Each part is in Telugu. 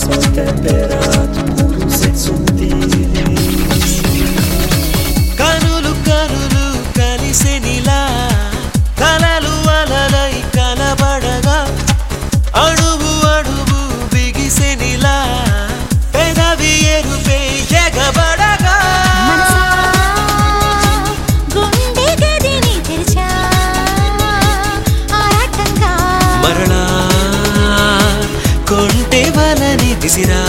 suas temperaturas sutis. కనులు కనులు కలిసెనిలా కలలు అలలై కలబడగా అడుగు అడుగు బిగిసెనిలా పెదవి ఎరుపే ఎగబడగా మరలా కొంటె వలని విసిరా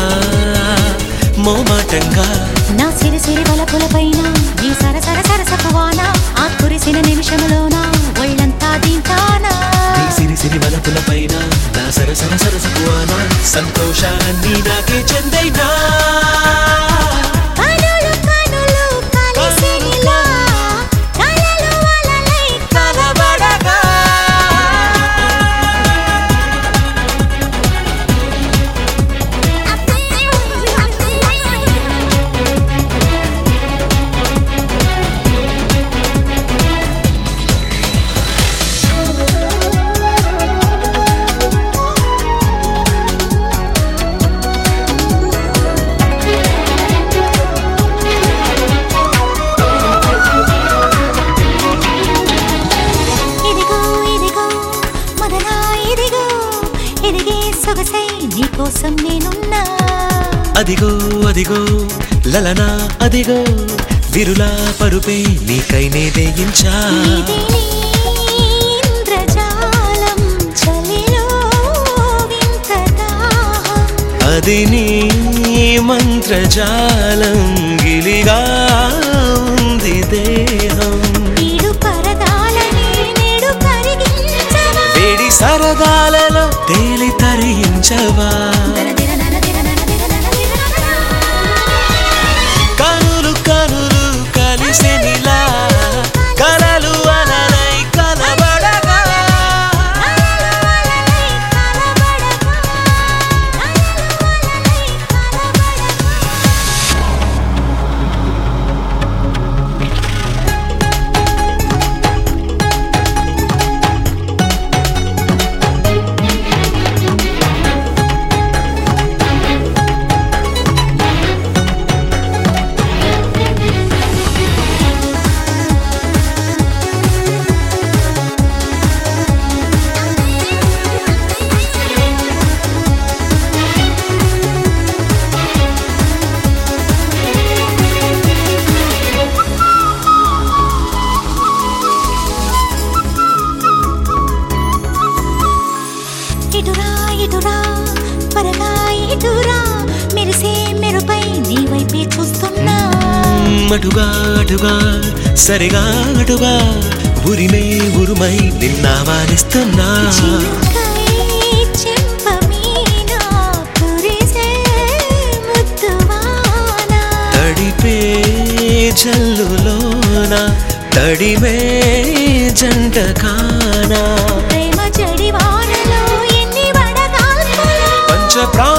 మోమాటంగా నా సిరి సిరి వలపుల పైన నీ సరసర సరసపువాన ఆ కురిసిన నిమిషంలోన ఒళ్ళంతా దింటానా నీ సిరి సిరి వలపుల పైన నా సరసర సరసపువాన సంతోషాన్ని నాకే చెందైనా నీకోసం నేనున్నా అదిగో అదిగో లలనా అదిగో విరులా పరుపే నీకైనే వేయించా ఇంద్రజాలం చలిలో వింత దాహం అది నీ మంత్రజాలం గిలిగా ఉంది దేహం ఈడు పరదాలని నేడు కరిగించవా వేడి సరదాలలో తేలి తరించవా కనులు కనులు కలిసెనిలా కలలు అలలై కలబడగా ఇటురా ఇటురా త్వరగా ఇటురా మెరిసే మెరుపై నీ వైపే చూస్తున్నా అటుగా అటుగా సరిగా అటుగా ఉరిమే ఉరుమై నిన్నావానిస్తున్నా చెంప మీద కురిసే ముద్దువాన తడిపే జల్లులోన తడిమే జంట కానా ప్రేమ జడివానలో ఎన్ని వడగాల్పులు పంచ